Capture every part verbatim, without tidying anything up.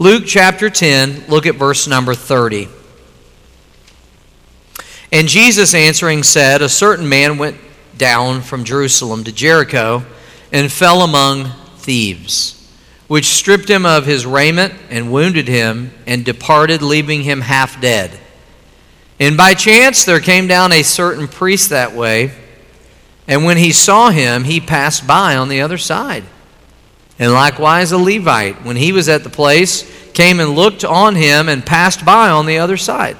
Luke chapter ten, look at verse number thirty. And Jesus answering said, a certain man went down from Jerusalem to Jericho and fell among thieves, which stripped him of his raiment and wounded him and departed, leaving him half dead. And by chance there came down a certain priest that way, and when he saw him, he passed by on the other side. And likewise a Levite, when he was at the place, came and looked on him and passed by on the other side.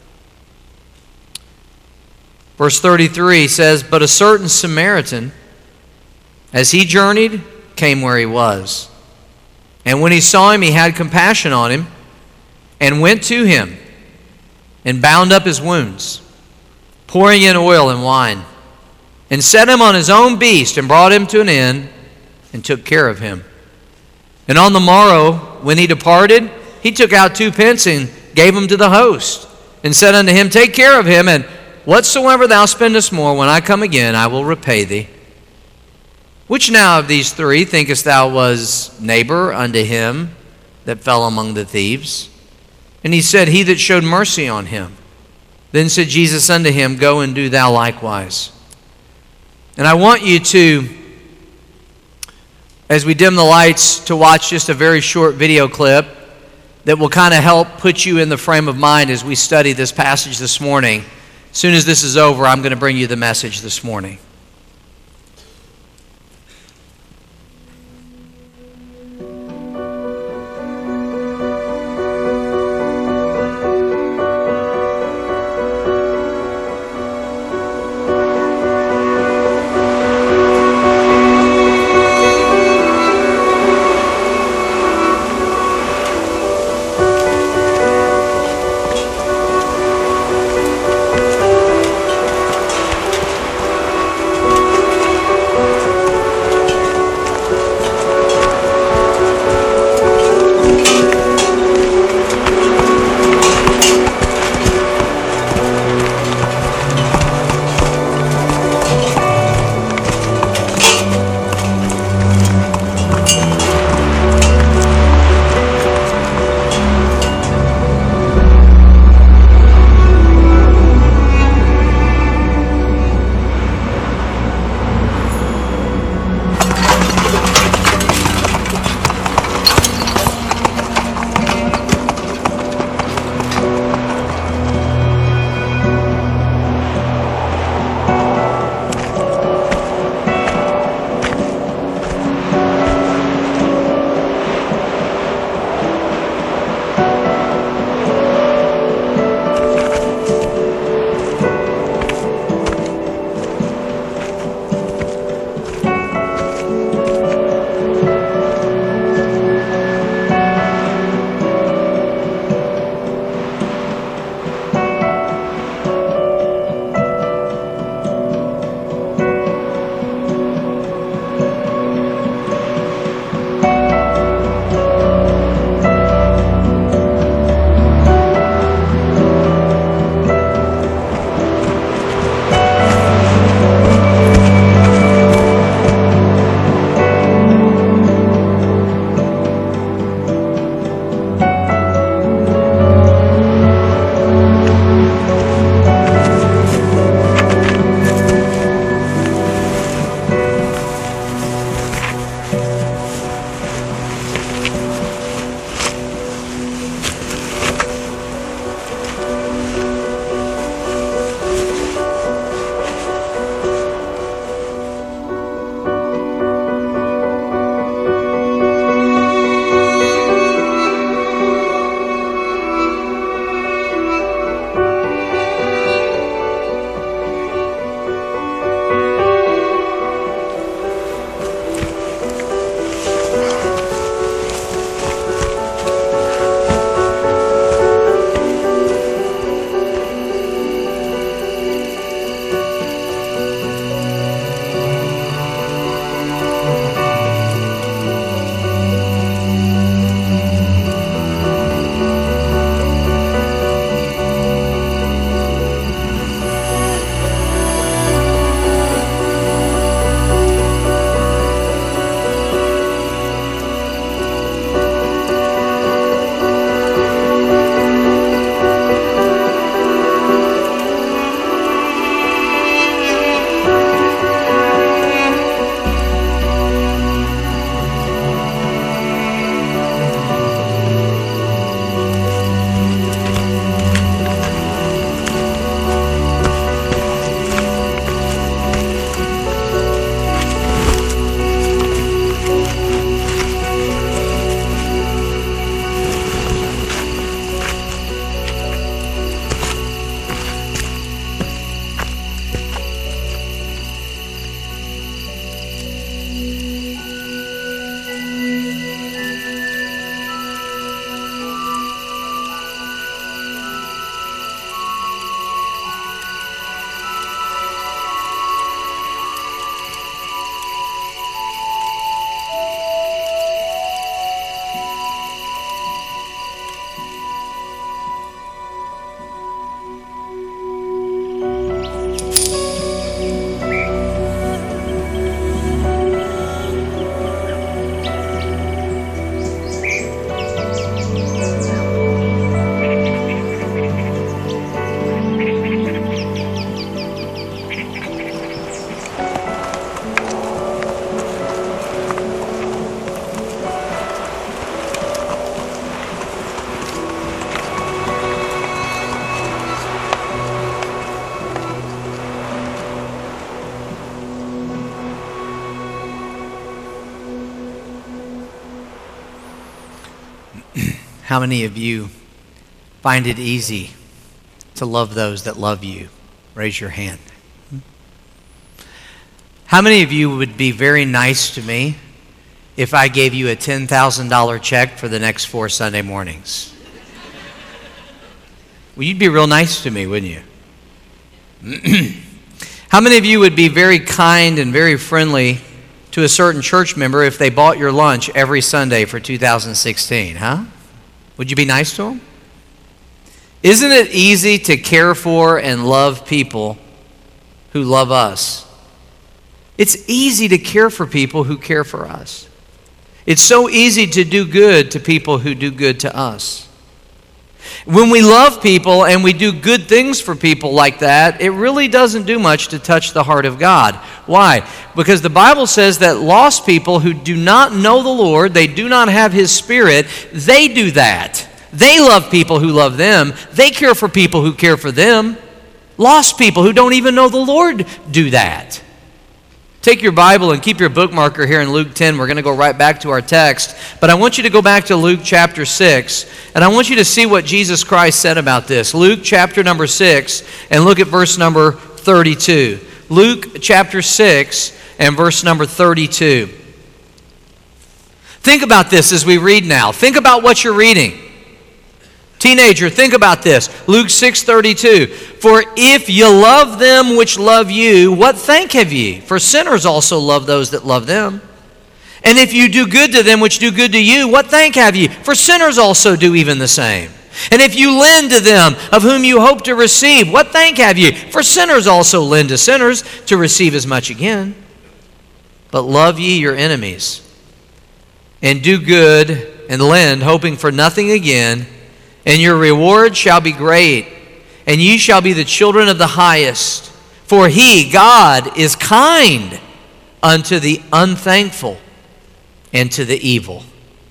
Verse thirty-three says, but a certain Samaritan, as he journeyed, came where he was. And when he saw him, he had compassion on him, and went to him, and bound up his wounds, pouring in oil and wine, and set him on his own beast, and brought him to an inn, and took care of him. And on the morrow, when he departed, he took out two pence, and gave them to the host, and said unto him, take care of him, and whatsoever thou spendest more, when I come again, I will repay thee. Which now of these three thinkest thou was neighbor unto him that fell among the thieves? And he said, he that showed mercy on him. Then said Jesus unto him, go and do thou likewise. And I want you to, as we dim the lights, to watch just a very short video clip that will kind of help put you in the frame of mind as we study this passage this morning. As soon as this is over, I'm going to bring you the message this morning. How many of you find it easy to love those that love you? Raise your hand. How many of you would be very nice to me if I gave you a ten thousand dollars check for the next four Sunday mornings? Well, you'd be real nice to me, wouldn't you? How many of you would be very kind and very friendly to a certain church member if they bought your lunch every Sunday for two thousand sixteen, huh? Would you be nice to them? Isn't it easy to care for and love people who love us? It's easy to care for people who care for us. It's so easy to do good to people who do good to us. When we love people and we do good things for people like that, it really doesn't do much to touch the heart of God. Why? Because the Bible says that lost people who do not know the Lord, they do not have His Spirit, they do that. They love people who love them. They care for people who care for them. Lost people who don't even know the Lord do that. Take your Bible and keep your bookmarker here in Luke ten. We're going to go right back to our text. But I want you to go back to Luke chapter six, and I want you to see what Jesus Christ said about this. Luke chapter number six, and look at verse number thirty-two. Luke chapter six and verse number thirty-two. Think about this as we read now. Think about what you're reading. Teenager, think about this. Luke six thirty-two. For if you love them which love you, what thank have ye? For sinners also love those that love them. And if you do good to them which do good to you, what thank have ye? For sinners also do even the same. And if you lend to them of whom you hope to receive, what thank have ye? For sinners also lend to sinners to receive as much again. But love ye your enemies, and do good, and lend, hoping for nothing again, and your reward shall be great, and ye shall be the children of the highest. For He, God, is kind unto the unthankful and to the evil.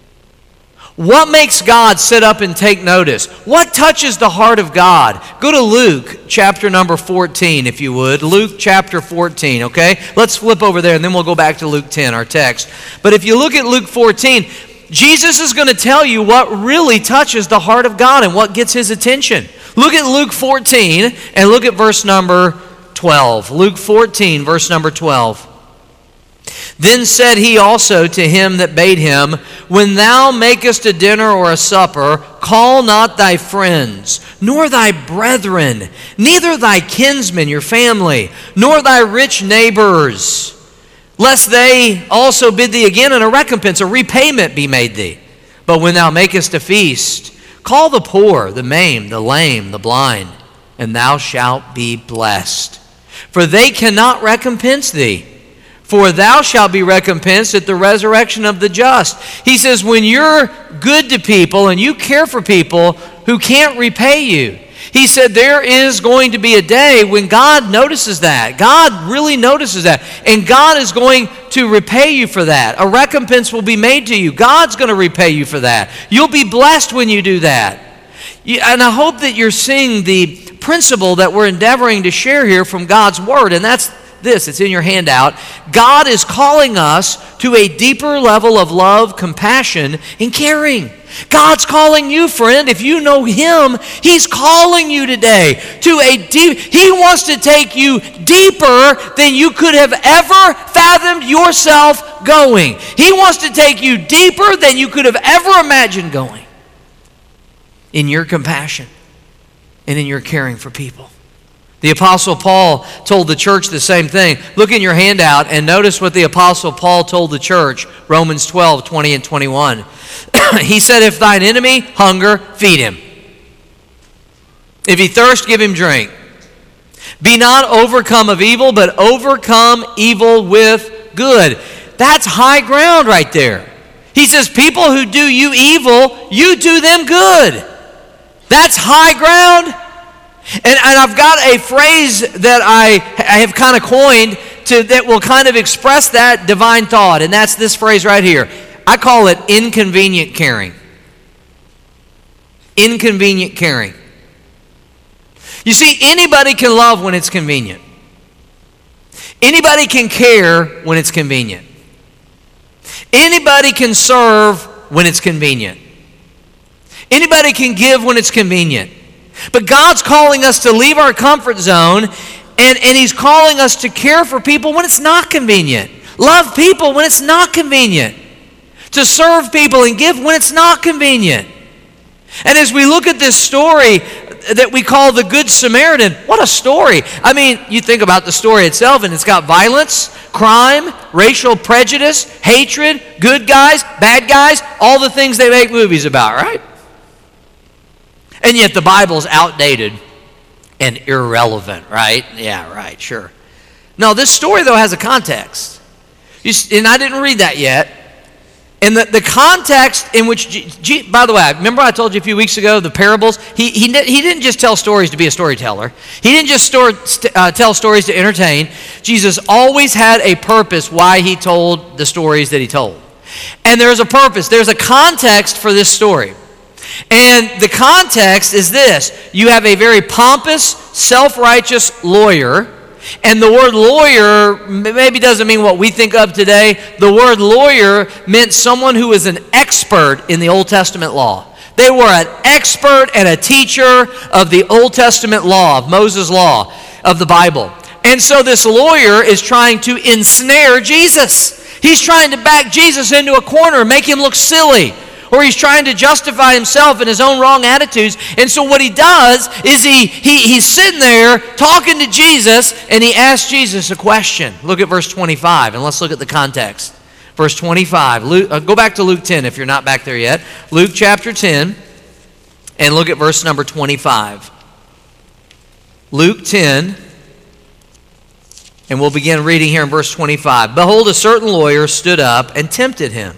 What makes God sit up and take notice? What touches the heart of God? Go to Luke chapter number fourteen, if you would. Luke chapter fourteen, okay? Let's flip over there, and then we'll go back to Luke ten, our text. But if you look at Luke fourteen, Jesus is going to tell you what really touches the heart of God and what gets His attention. Look at Luke fourteen and look at verse number twelve. Luke fourteen, verse number twelve. Then said He also to him that bade him, When thou makest a dinner or a supper, call not thy friends, nor thy brethren, neither thy kinsmen, your family, nor thy rich neighbors, lest they also bid thee again, and a recompense, a repayment be made thee. But when thou makest a feast, call the poor, the maimed, the lame, the blind, and thou shalt be blessed. For they cannot recompense thee, for thou shalt be recompensed at the resurrection of the just. He says, when you're good to people and you care for people who can't repay you, He said there is going to be a day when God notices that. God really notices that. And God is going to repay you for that. A recompense will be made to you. God's going to repay you for that. You'll be blessed when you do that. And I hope that you're seeing the principle that we're endeavoring to share here from God's Word. And that's this. It's in your handout. God is calling us to a deeper level of love, compassion, and caring. God's calling you, friend. If you know Him, He's calling you today to a deep, He wants to take you deeper than you could have ever fathomed yourself going. He wants to take you deeper than you could have ever imagined going in your compassion and in your caring for people. The Apostle Paul told the church the same thing. Look in your handout and notice what the Apostle Paul told the church, Romans twelve, twenty and twenty-one. He said, if thine enemy hunger, feed him. If he thirst, give him drink. Be not overcome of evil, but overcome evil with good. That's high ground right there. He says, people who do you evil, you do them good. That's high ground. And, and I've got a phrase that I, I have kind of coined to, that will kind of express that divine thought. And that's this phrase right here. I call it inconvenient caring. Inconvenient caring. You see, anybody can love when it's convenient. Anybody can care when it's convenient. Anybody can serve when it's convenient. Anybody can give when it's convenient. But God's calling us to leave our comfort zone, and, and He's calling us to care for people when it's not convenient. Love people when it's not convenient. To serve people and give when it's not convenient. And as we look at this story that we call the Good Samaritan, what a story. I mean, you think about the story itself, and it's got violence, crime, racial prejudice, hatred, good guys, bad guys, all the things they make movies about, right? And yet the Bible's outdated and irrelevant, right? Yeah, right, sure. No, this story, though, has a context. You, and I didn't read that yet. And the, the context in which, G, G, by the way, remember I told you a few weeks ago, the parables? He, he, he didn't just tell stories to be a storyteller. He didn't just store, uh, tell stories to entertain. Jesus always had a purpose why He told the stories that He told. And there's a purpose. There's a context for this story. And the context is this. You have a very pompous, self-righteous lawyer. And the word lawyer maybe doesn't mean what we think of today. The word lawyer meant someone who was an expert in the Old Testament law. They were an expert and a teacher of the Old Testament law, of Moses' law, of the Bible. And so this lawyer is trying to ensnare Jesus. He's trying to back Jesus into a corner, make Him look silly. Or he's trying to justify himself in his own wrong attitudes. And so what he does is he, he he's sitting there talking to Jesus, and he asks Jesus a question. Look at verse twenty-five, and let's look at the context. Verse twenty-five. Luke, uh, go back to Luke ten if you're not back there yet. Luke chapter ten, and look at verse number twenty-five. Luke ten, and we'll begin reading here in verse twenty-five. Behold, a certain lawyer stood up and tempted him,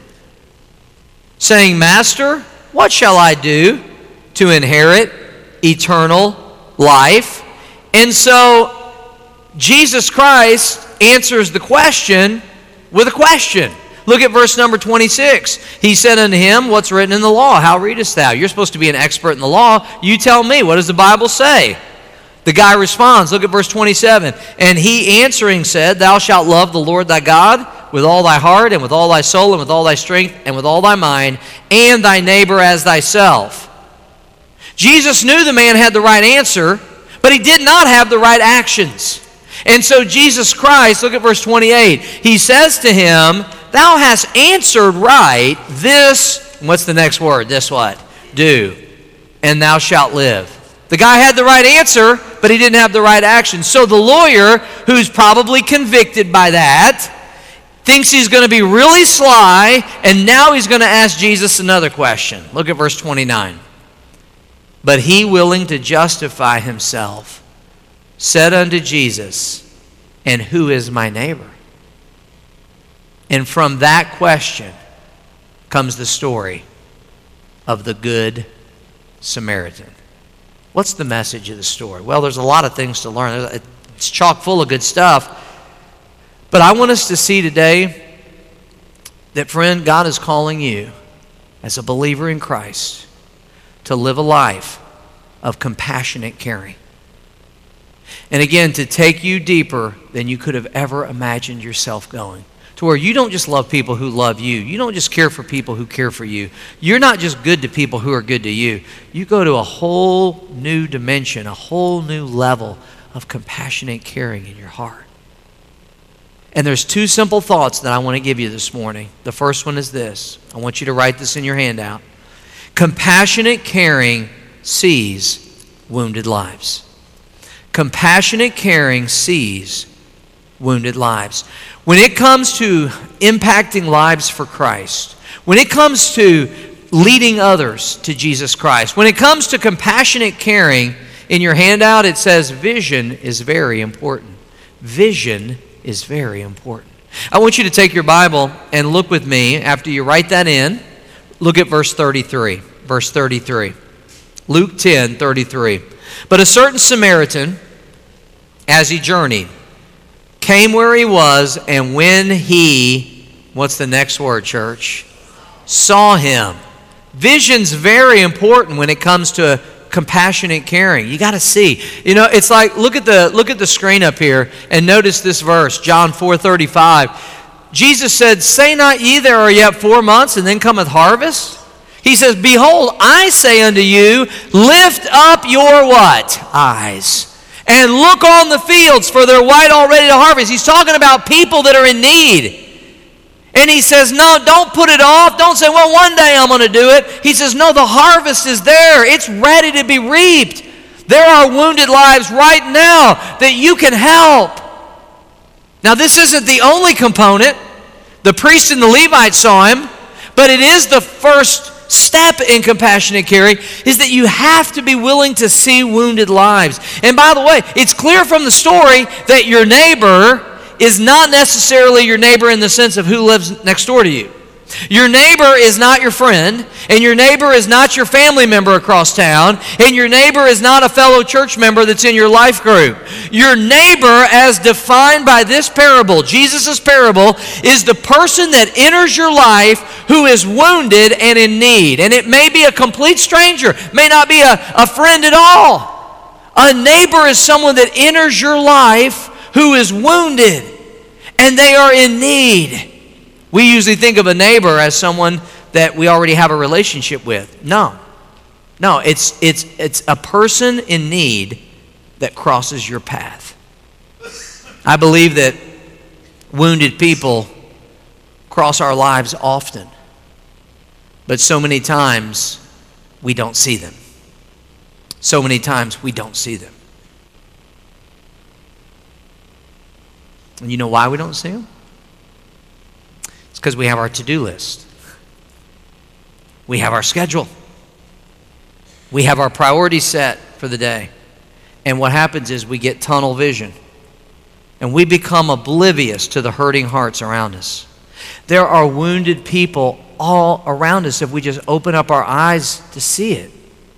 saying, Master, what shall I do to inherit eternal life? And so Jesus Christ answers the question with a question. Look at verse number twenty-six. He said unto him, What's written in the law? How readest thou? You're supposed to be an expert in the law. You tell me, what does the Bible say? The guy responds, look at verse twenty-seven. And he answering said, Thou shalt love the Lord thy God with all thy heart, and with all thy soul, and with all thy strength, and with all thy mind, and thy neighbor as thyself. Jesus knew the man had the right answer, but he did not have the right actions. And so Jesus Christ, look at verse twenty-eight, he says to him, Thou hast answered right, this, what's the next word? This what? Do, and thou shalt live. The guy had the right answer, but he didn't have the right action. So the lawyer, who's probably convicted by that, thinks he's going to be really sly, and now he's going to ask Jesus another question. Look at verse twenty-nine. But he, willing to justify himself, said unto Jesus, And who is my neighbor? And from that question comes the story of the Good Samaritan. What's the message of the story? Well, there's a lot of things to learn. It's chock full of good stuff. But I want us to see today that, friend, God is calling you as a believer in Christ to live a life of compassionate caring. And again, to take you deeper than you could have ever imagined yourself going. To where you don't just love people who love you. You don't just care for people who care for you. You're not just good to people who are good to you. You go to a whole new dimension, a whole new level of compassionate caring in your heart. And there's two simple thoughts that I want to give you this morning. The first one is this. I want you to write this in your handout. Compassionate caring sees wounded lives. Compassionate caring sees wounded lives. When it comes to impacting lives for Christ, when it comes to leading others to Jesus Christ, when it comes to compassionate caring, in your handout it says vision is very important. Vision is very important. I want you to take your Bible and look with me after you write that in. Look at verse thirty-three. Verse thirty-three. Luke ten, thirty-three. But a certain Samaritan, as he journeyed, came where he was, and when he, what's the next word, church? Saw him. Vision's very important when it comes to compassionate caring. You got to see. You know, it's like, look at the look at the screen up here and notice this verse, John four thirty-five. Jesus said, Say not ye there are yet four months and then cometh harvest? He He says, behold, I say unto you, lift up your what? Eyes. And look on the fields, for they're white already to harvest. He's talking about people that are in need. And he says, no, don't put it off. Don't say, well, one day I'm going to do it. He says, no, the harvest is there. It's ready to be reaped. There are wounded lives right now that you can help. Now, this isn't the only component. The priest and the Levite saw him, but it is the first step in compassionate caring, is that you have to be willing to see wounded lives. And by the way, it's clear from the story that your neighbor is not necessarily your neighbor in the sense of who lives next door to you. Your neighbor is not your friend, and your neighbor is not your family member across town, and your neighbor is not a fellow church member that's in your life group. Your neighbor, as defined by this parable, Jesus' parable, is the person that enters your life who is wounded and in need. And it may be a complete stranger, may not be a, a friend at all. A neighbor is someone that enters your life who is wounded, and they are in need. We usually think of a neighbor as someone that we already have a relationship with. No. No, it's, it's, it's a person in need that crosses your path. I believe that wounded people cross our lives often, but so many times we don't see them. So many times we don't see them. And you know why we don't see them? It's because we have our to-do list. We have our schedule. We have our priorities set for the day. And what happens is we get tunnel vision. And we become oblivious to the hurting hearts around us. There are wounded people all around us if we just open up our eyes to see it.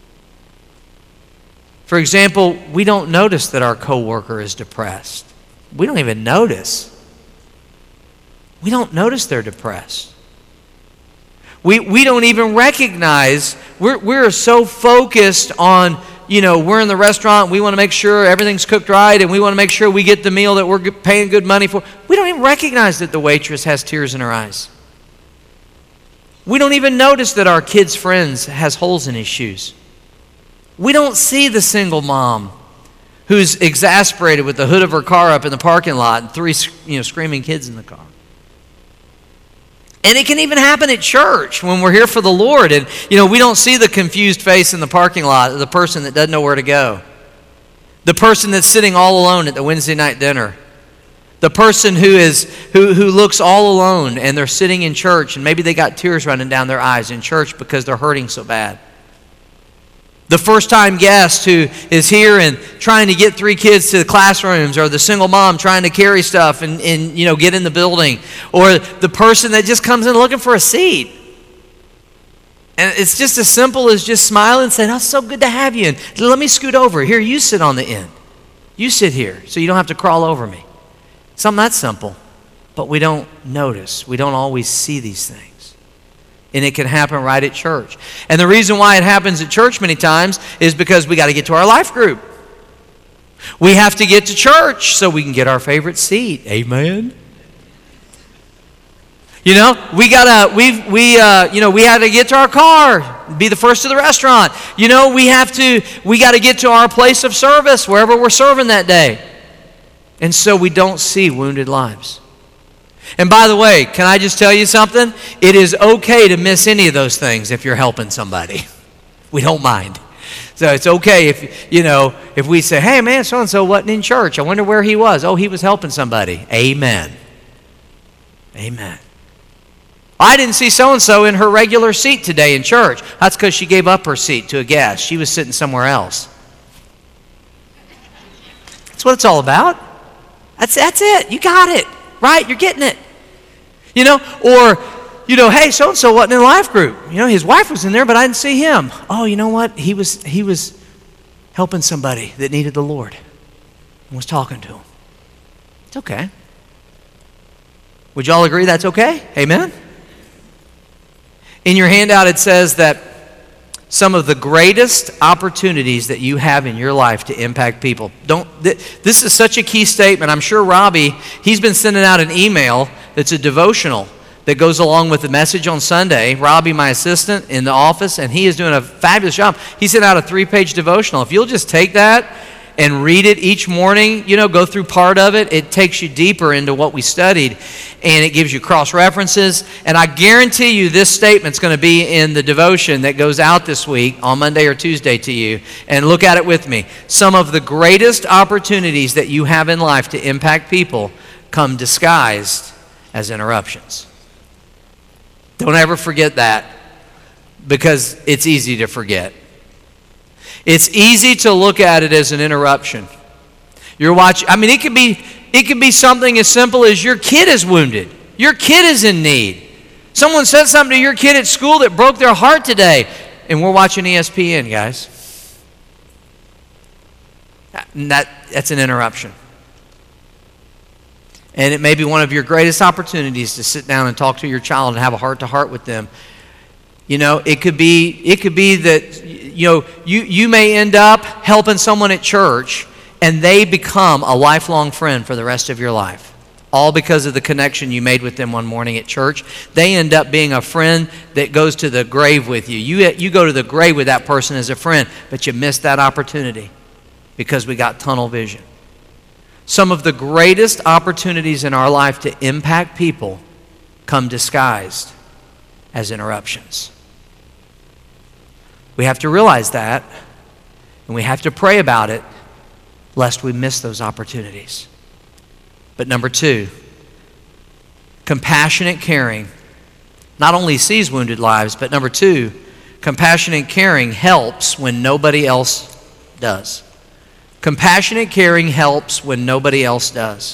For example, we don't notice that our coworker is depressed. We don't even notice. We don't notice they're depressed. We, we don't even recognize, we're, we're so focused on, you know, we're in the restaurant, we want to make sure everything's cooked right, and we want to make sure we get the meal that we're paying good money for. We don't even recognize that the waitress has tears in her eyes. We don't even notice that our kid's friends has holes in his shoes. We don't see the single mom who's exasperated with the hood of her car up in the parking lot and three, you know, screaming kids in the car. And it can even happen at church when we're here for the Lord. And, you know, we don't see the confused face in the parking lot of the person that doesn't know where to go. The person that's sitting all alone at the Wednesday night dinner. The person who is who, who looks all alone and they're sitting in church and maybe they got tears running down their eyes in church because they're hurting so bad. The first-time guest who is here and trying to get three kids to the classrooms, or the single mom trying to carry stuff and, and you know get in the building, or the person that just comes in looking for a seat. And it's just as simple as just smiling and saying, "Oh, it's so good to have you. And let me scoot over. Here, you sit on the end. You sit here so you don't have to crawl over me." Something that simple, but we don't notice. We don't always see these things. And it can happen right at church. And the reason why it happens at church many times is because we got to get to our life group. We have to get to church so we can get our favorite seat. Amen. You know, we gotta we we uh, you know we had to get to our car, be the first to the restaurant. You know, we have to we got to get to our place of service wherever we're serving that day. And so we don't see wounded lives. And by the way, can I just tell you something? It is okay to miss any of those things if you're helping somebody. We don't mind. So it's okay if, you know, if we say, "Hey man, so-and-so wasn't in church. I wonder where he was." Oh, he was helping somebody. Amen. Amen. I didn't see so-and-so in her regular seat today in church. That's because she gave up her seat to a guest. She was sitting somewhere else. That's what it's all about. That's, that's it. You got it. Right? You're getting it. You know, or, you know, "Hey, so-and-so wasn't in life group. You know, his wife was in there, but I didn't see him." Oh, you know what? He was he was helping somebody that needed the Lord and was talking to him. It's okay. Would you all agree that's okay? Amen? In your handout, it says that some of the greatest opportunities that you have in your life to impact people. Don't. Th- this is such a key statement. I'm sure Robbie, he's been sending out an email that's a devotional that goes along with the message on Sunday. Robbie, my assistant in the office, and he is doing a fabulous job. He sent out a three-page devotional. If you'll just take that and read it each morning, you know, go through part of it, it takes you deeper into what we studied, and it gives you cross-references. And I guarantee you this statement's going to be in the devotion that goes out this week on Monday or Tuesday to you. And look at it with me. Some of the greatest opportunities that you have in life to impact people come disguised as interruptions. Don't ever forget that, because it's easy to forget. It's easy to look at it as an interruption. You're watching, I mean, it could be it could be something as simple as your kid is wounded. Your kid is in need. Someone said something to your kid at school that broke their heart today, and we're watching E S P N, guys. That, that's an interruption. And it may be one of your greatest opportunities to sit down and talk to your child and have a heart-to-heart with them. You know, it could be it could be that, you know, you, you may end up helping someone at church and they become a lifelong friend for the rest of your life. All because of the connection you made with them one morning at church. They end up being a friend that goes to the grave with you. You, you go to the grave with that person as a friend, but you missed that opportunity because we got tunnel vision. Some of the greatest opportunities in our life to impact people come disguised as interruptions. We have to realize that, and we have to pray about it, lest we miss those opportunities. But number two, compassionate caring not only sees wounded lives, but number two, compassionate caring helps when nobody else does. Compassionate caring helps when nobody else does.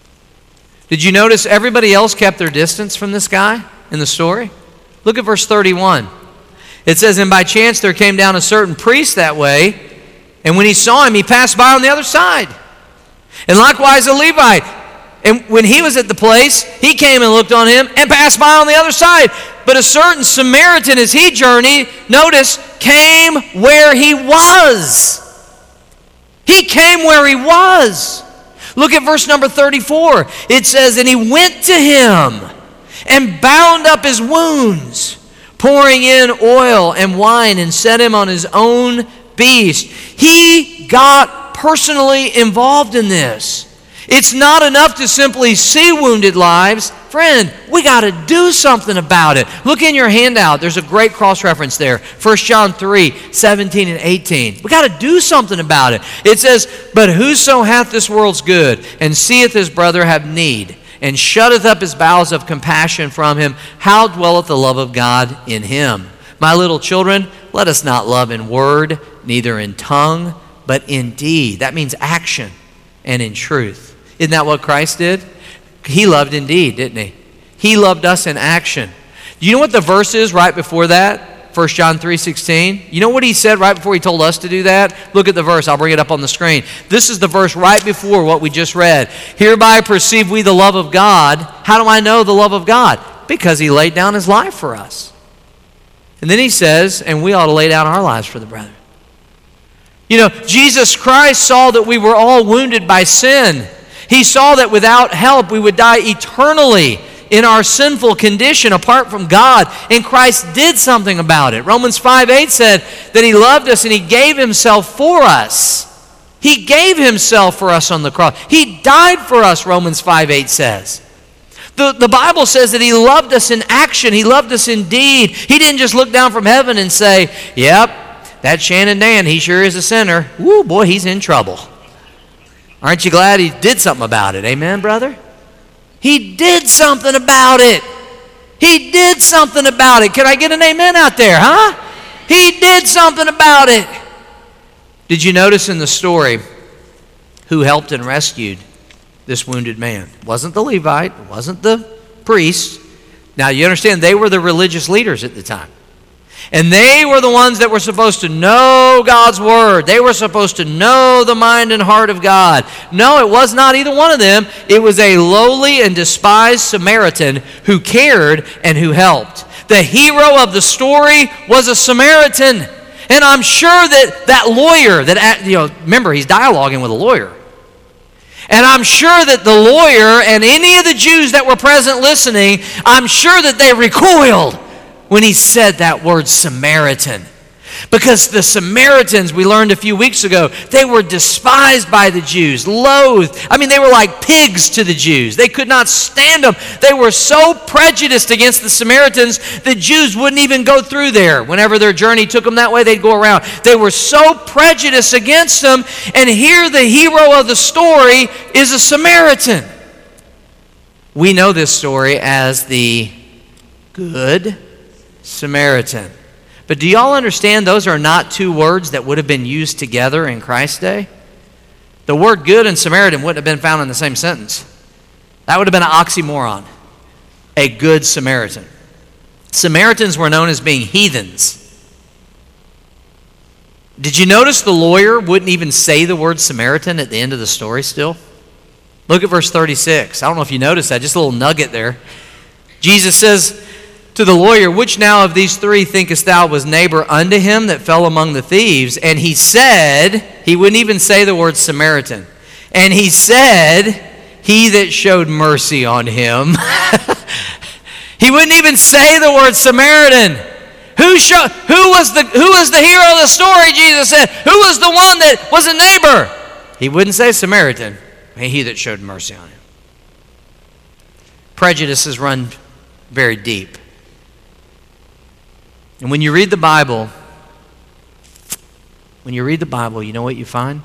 Did you notice everybody else kept their distance from this guy in the story? Look at verse thirty-one. It says, and by chance there came down a certain priest that way, and when he saw him, he passed by on the other side. And likewise a Levite. And when he was at the place, he came and looked on him and passed by on the other side. But a certain Samaritan, as he journeyed, notice, came where he was. He came where he was. Look at verse number thirty-four. It says, and he went to him and bound up his wounds, pouring in oil and wine, and set him on his own beast. He got personally involved in this. It's not enough to simply see wounded lives. Friend, we got to do something about it. Look in your handout. There's a great cross-reference there. First John three, seventeen and eighteen. We got to do something about it. It says, but whoso hath this world's good, and seeth his brother have need, and shutteth up his bowels of compassion from him, how dwelleth the love of God in him? My little children, let us not love in word, neither in tongue, but in deed. That means action and in truth. Isn't that what Christ did? He loved in deed, didn't he? He loved us in action. Do you know what the verse is right before that? First John three sixteen. You know what he said right before he told us to do that? Look at the verse. I'll bring it up on the screen. This is the verse right before what we just read. Hereby perceive we the love of God. How do I know the love of God? Because he laid down his life for us. And then he says, and we ought to lay down our lives for the brethren. You know, Jesus Christ saw that we were all wounded by sin. He saw that without help we would die eternally in our sinful condition apart from God. And Christ did something about it. Romans five eight said that he loved us and he gave himself for us. He gave himself for us on the cross. He died for us, Romans five eight says. The, the Bible says that he loved us in action. He loved us in deed. He didn't just look down from heaven and say, yep, that Shannon Dan, he sure is a sinner. Woo, boy, he's in trouble. Aren't you glad he did something about it? Amen, brother? He did something about it. He did something about it. Can I get an amen out there, huh? He did something about it. Did you notice in the story who helped and rescued this wounded man? It wasn't the Levite. It wasn't the priest. Now, you understand, they were the religious leaders at the time. And they were the ones that were supposed to know God's word. They were supposed to know the mind and heart of God. No, it was not either one of them. It was a lowly and despised Samaritan who cared and who helped. The hero of the story was a Samaritan. And I'm sure that that lawyer, that, you know, remember, he's dialoguing with a lawyer. And I'm sure that the lawyer and any of the Jews that were present listening, I'm sure that they recoiled when he said that word Samaritan. Because the Samaritans, we learned a few weeks ago, they were despised by the Jews, loathed. I mean, they were like pigs to the Jews. They could not stand them. They were so prejudiced against the Samaritans, the Jews wouldn't even go through there. Whenever their journey took them that way, they'd go around. They were so prejudiced against them, and here the hero of the story is a Samaritan. We know this story as the Good Samaritan. But do y'all understand those are not two words that would have been used together in Christ's day? The word good and Samaritan wouldn't have been found in the same sentence. That would have been an oxymoron. A good Samaritan. Samaritans were known as being heathens. Did you notice the lawyer wouldn't even say the word Samaritan at the end of the story still? Look at verse thirty-six. I don't know if you noticed that, just a little nugget there. Jesus says to the lawyer, which now of these three thinkest thou was neighbor unto him that fell among the thieves? And he said, he wouldn't even say the word Samaritan. And he said, he that showed mercy on him. He wouldn't even say the word Samaritan. Who, show, who, was the, who was the hero of the story, Jesus said? Who was the one that was a neighbor? He wouldn't say Samaritan. He that showed mercy on him. Prejudices run very deep. And when you read the Bible, when you read the Bible, you know what you find?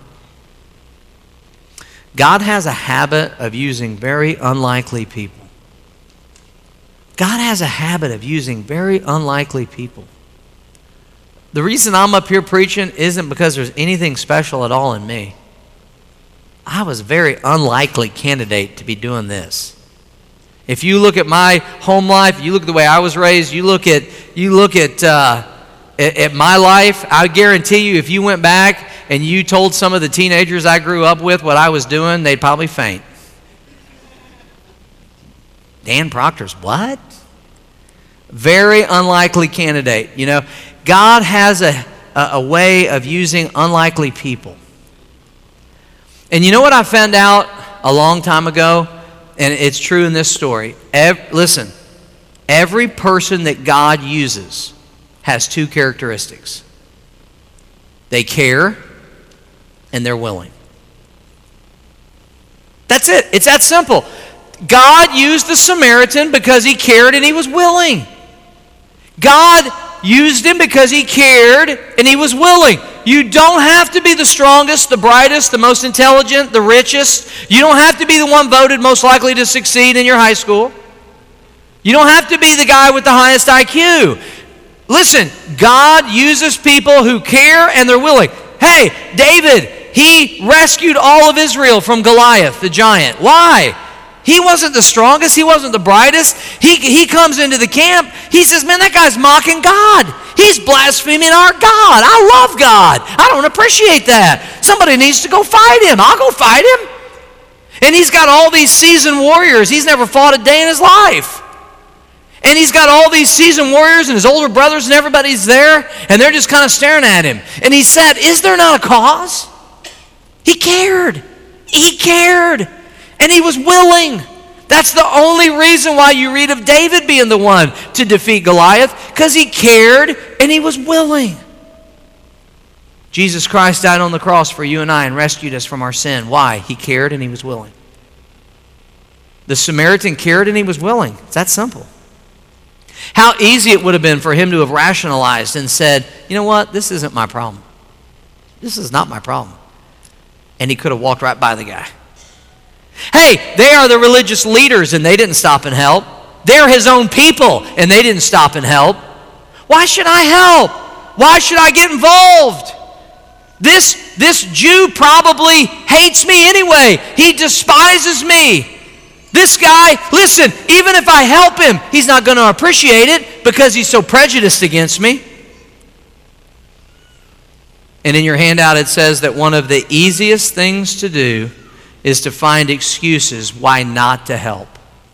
God has a habit of using very unlikely people. God has a habit of using very unlikely people. The reason I'm up here preaching isn't because there's anything special at all in me. I was a very unlikely candidate to be doing this. If you look at my home life, you look at the way I was raised, you look at you look at uh, at, at my life, I guarantee you if you went back and you told some of the teenagers I grew up with what I was doing, they'd probably faint. Dan Proctor's what? Very unlikely candidate. You know, God has a, a, a way of using unlikely people. And you know what I found out a long time ago? And it's true in this story. Every, listen, every person that God uses has two characteristics. They care and they're willing. That's it. It's that simple. God used the Samaritan because he cared and he was willing. God used him because he cared and he was willing. You don't have to be the strongest, the brightest, the most intelligent, the richest. You don't have to be the one voted most likely to succeed in your high school. You don't have to be the guy with the highest I Q. Listen, God uses people who care and they're willing. Hey, David, he rescued all of Israel from Goliath, the giant. Why? He wasn't the strongest. He wasn't the brightest. He, he comes into the camp. He says, man, that guy's mocking God. He's blaspheming our God. I love God. I don't appreciate that. Somebody needs to go fight him. I'll go fight him. And he's got all these seasoned warriors. He's never fought a day in his life. And he's got all these seasoned warriors and his older brothers and everybody's there. And they're just kind of staring at him. And he said, is there not a cause? He cared. He cared. And he was willing. That's the only reason why you read of David being the one to defeat Goliath, because he cared and he was willing. Jesus Christ died on the cross for you and I and rescued us from our sin. Why? He cared and he was willing. The Samaritan cared and he was willing. It's that simple. How easy it would have been for him to have rationalized and said, you know what, this isn't my problem. This is not my problem. And he could have walked right by the guy. Hey, they are the religious leaders and they didn't stop and help. They're his own people and they didn't stop and help. Why should I help? Why should I get involved? This, this Jew probably hates me anyway. He despises me. This guy, listen, even if I help him, he's not going to appreciate it because he's so prejudiced against me. And in your handout it says that one of the easiest things to do is to find excuses why not to help.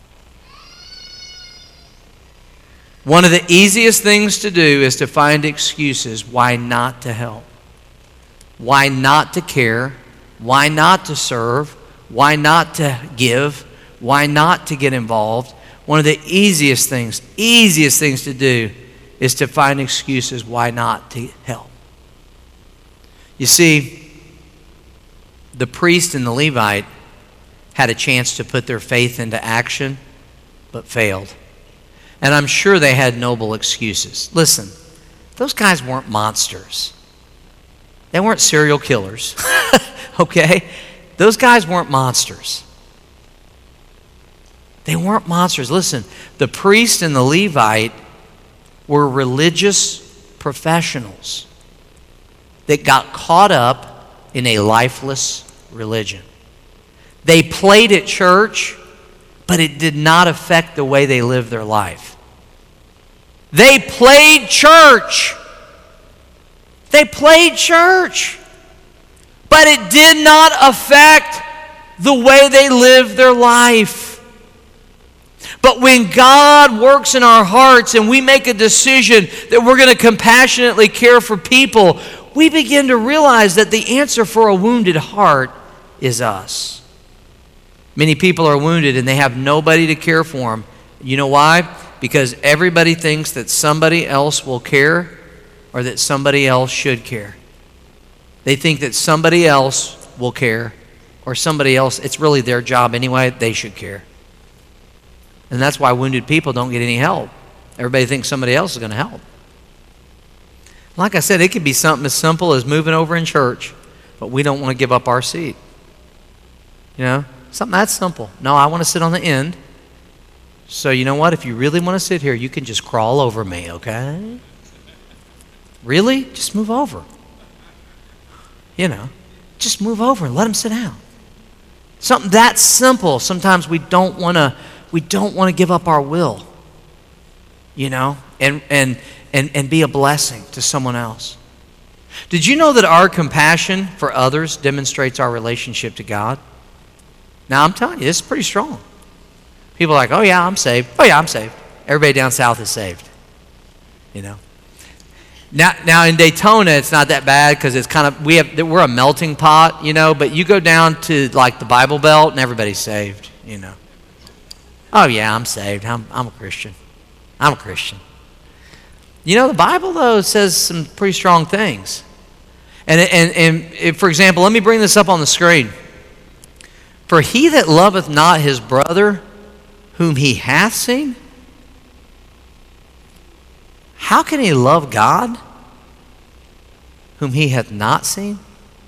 One of the easiest things to do is to find excuses why not to help. Why not to care? Why not to serve? why not to give, why not to get involved, one of the easiest things, easiest things to do is to find excuses why not to help. You see, the priest and the Levite had a chance to put their faith into action, but failed. And I'm sure they had noble excuses. Listen, those guys weren't monsters. They weren't serial killers, okay? Those guys weren't monsters. They weren't monsters. Listen, the priest and the Levite were religious professionals that got caught up in a lifeless religion. They played at church, but it did not affect the way they lived their life. They played church. They played church, but it did not affect the way they lived their life. But when God works in our hearts and we make a decision that we're going to compassionately care for people, we begin to realize that the answer for a wounded heart is us. Many people are wounded and they have nobody to care for them. You know why? Because everybody thinks that somebody else will care or that somebody else should care. They think that somebody else will care or somebody else, it's really their job anyway, they should care. And that's why wounded people don't get any help. Everybody thinks somebody else is going to help. Like I said, it could be something as simple as moving over in church, but we don't want to give up our seat. You know, something that simple. No, I want to sit on the end. So you know what? If you really want to sit here, you can just crawl over me, okay? Really? Just move over. You know, just move over and let them sit down. Something that simple. Sometimes we don't want to we don't want to give up our will. You know, and and and and be a blessing to someone else. Did you know that our compassion for others demonstrates our relationship to God? Now, I'm telling you, this is pretty strong. People are like, oh yeah, I'm saved. Oh yeah, I'm saved. Everybody down south is saved. You know. Now, now in Daytona, it's not that bad because it's kind of we have we're a melting pot, you know. But you go down to like the Bible Belt, and everybody's saved, you know. Oh yeah, I'm saved. I'm I'm a Christian. I'm a Christian. You know, the Bible though says some pretty strong things. And and and if, for example, let me bring this up on the screen. For he that loveth not his brother, whom he hath seen, how can he love God, whom he hath not seen?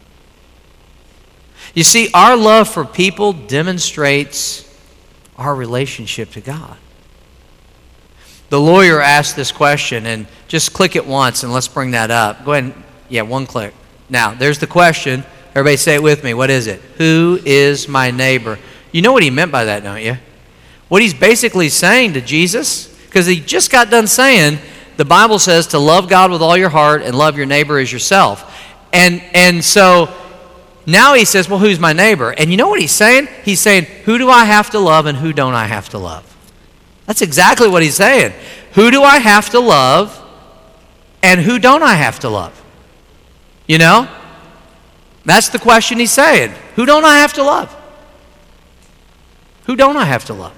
You see, our love for people demonstrates our relationship to God. The lawyer asked this question, and just click it once and let's bring that up. Go ahead and, yeah, one click. Now, there's the question. Everybody say it with me. What is it? Who is my neighbor? You know what he meant by that, don't you? What he's basically saying to Jesus, because he just got done saying, the Bible says to love God with all your heart and love your neighbor as yourself. And, and so now he says, well, who's my neighbor? And you know what he's saying? He's saying, who do I have to love and who don't I have to love? That's exactly what he's saying. Who do I have to love and who don't I have to love? You know? That's the question he's saying. Who don't I have to love? Who don't I have to love?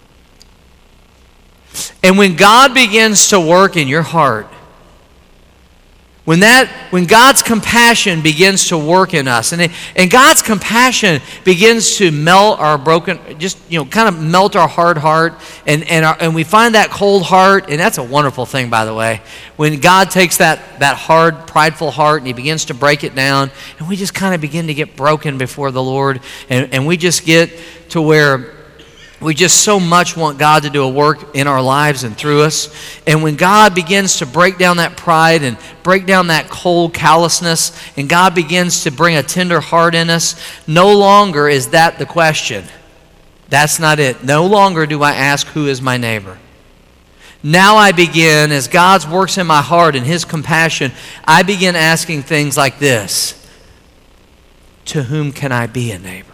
And when God begins to work in your heart, when that, when God's compassion begins to work in us, and, it, and God's compassion begins to melt our broken, just, you know, kind of melt our hard heart, and, and, our, and we find that cold heart, and that's a wonderful thing, by the way, when God takes that, that hard, prideful heart, and he begins to break it down, and we just kind of begin to get broken before the Lord, and, and we just get to where we just so much want God to do a work in our lives and through us. And when God begins to break down that pride and break down that cold callousness, and God begins to bring a tender heart in us, no longer is that the question. That's not it. No longer do I ask, who is my neighbor? Now I begin, as God's works in my heart and his compassion, I begin asking things like this. To whom can I be a neighbor?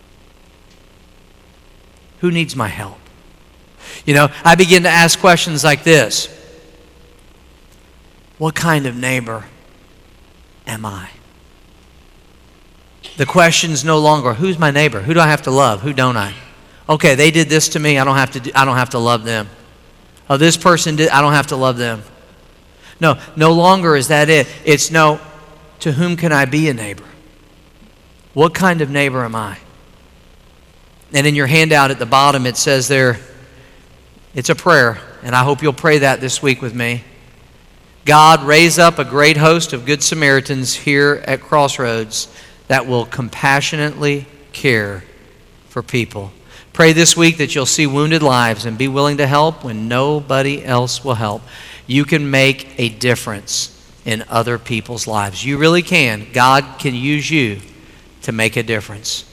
Who needs my help? You know, I begin to ask questions like this. What kind of neighbor am I? The question's no longer, who's my neighbor? Who do I have to love? Who don't I? Okay, they did this to me. I don't have to do, I don't have to love them. Oh, this person did, I don't have to love them. No, no longer is that it. It's no, to whom can I be a neighbor? What kind of neighbor am I? And in your handout at the bottom it says there, it's a prayer, and I hope you'll pray that this week with me. God, raise up a great host of good Samaritans here at Crossroads that will compassionately care for people. Pray this week that you'll see wounded lives and be willing to help when nobody else will help. You can make a difference in other people's lives. You really can. God can use you to make a difference.